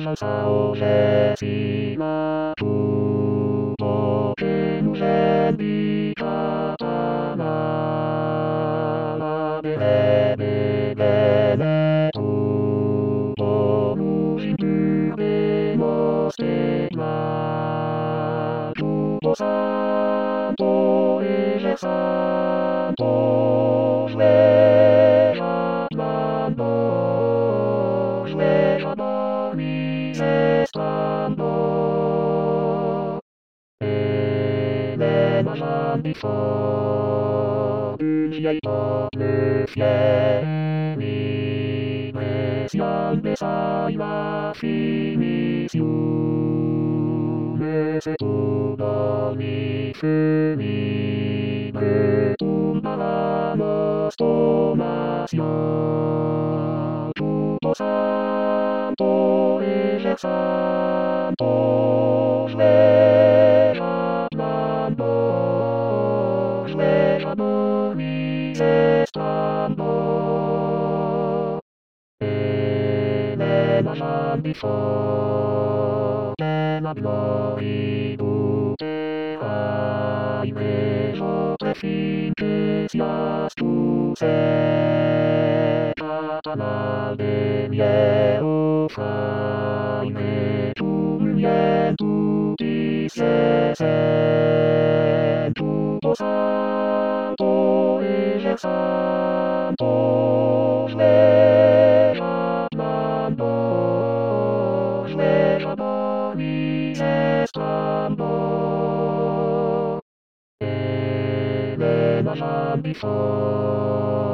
zaorze sila tu, to może być katana. La bere tu, to musi być mostygla. Tu to santo, że santo, żwera dla Bo, żwera boli ze stando. Ma żadnych form, jej to świemi, mesjalny sajma finisium, se tu doni szymi, retumbavamos tomación, tutto santo, że santo, żwera dla Bo, żwera boli ze stando. Ma żadnych form, la glory utechajmy, że trefimy z jastu se, katanalny nie ufajmy, tu mnie tutti se, tu to santo, że santo, żwera dla Bo, żwera boli ze stando. Ma żadnych form.